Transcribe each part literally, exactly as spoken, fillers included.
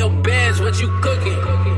your beds, what you cooking?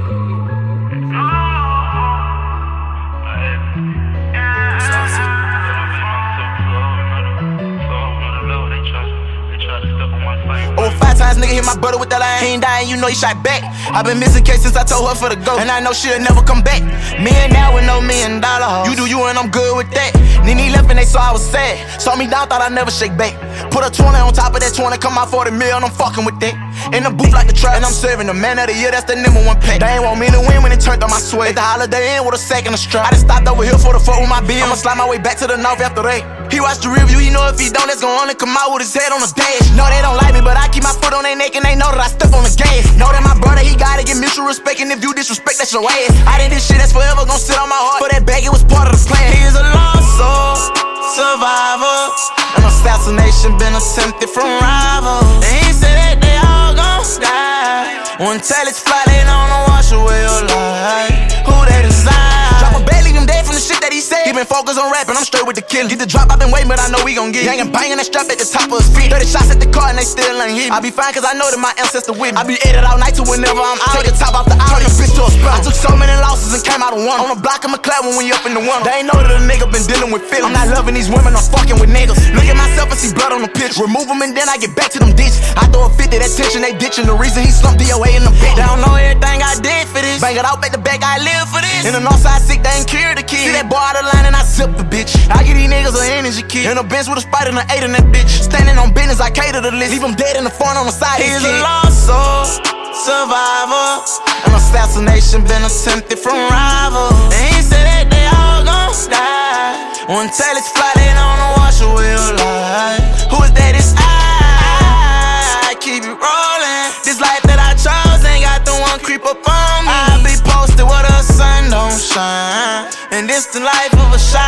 Over five times, nigga hit my brother with that line. He ain't dying, you know he shot back. I been missing case since I told her for the go, and I know she'll never come back. Me and now with no million dollar hoes. You do you and I'm good with that. Then he left and they saw I was sad. Saw me down, thought I'd never shake back. Put a twenty on top of that twenty, come out forty mil, I'm fucking with that. In the booth like the trap, and I'm serving the man of the year, that's the number one pack. They ain't want me to win when it turned on my sweat. At the holiday in with a sack and a strap. I done stopped over here for the fuck with my bill. I'ma slide my way back to the north after that. He watched the review, he know if he don't, that's gon' only come out with his head on the dash. No, they don't like me, but I keep my foot on their neck and they know that I step on the gas. Know that my brother, he gotta get mutual respect, and if you disrespect, that's your ass. I did this shit that's forever gon' sit on my heart. For that bag, it was part of the plan. He is a lost soul, survivor. An assassination been attempted from rivals. And he said that they all gon' die. One tell it's fly, they don't know wash away your life. Who they decide? Drop a bag, leave him dead from the shit that he said. He been focused on rapping, I'm straight with the killing. Get the drop, I been waiting, but I know we gon' get it. Hangin' bangin' that strap at the top of his feet. thirty shots at the car and they still ain't hit me. I be fine cause I know that my ancestor with me. I be edit all night to whenever I'm out. Take the top off the out, turn the bitch to a spell. I took so many losses and came out of one. On the block of McLaren when we up in the one. They ain't know that a nigga been dealing with feelings. I'm not loving these women, I'm fucking with niggas. Look at myself and see blood on the pitch. Remove them and then I get back to them ditches. I throw a fifty, that tension they ditching. The reason he slumped D O A in the bitch. They don't know everything I did for this. Bang it out, back to back, I live for this. In the north side sick, they ain't cured the kid. See that boy out of line and I zip the bitch. I get these niggas an energy kid. In a bench with a spider and an eight in that bitch. Standing on business, I cater the list. Leave him dead in the front on the side. He is a lost soul, survivor. An assassination been attempted from rivals. And he said that they all gon' die. One tell it's fly, they don't know wash away your life. Who is that? It's I. I keep it rolling. This life that I chose ain't got the one creep up on me. I be posted where the sun don't shine, and this the life of a shot.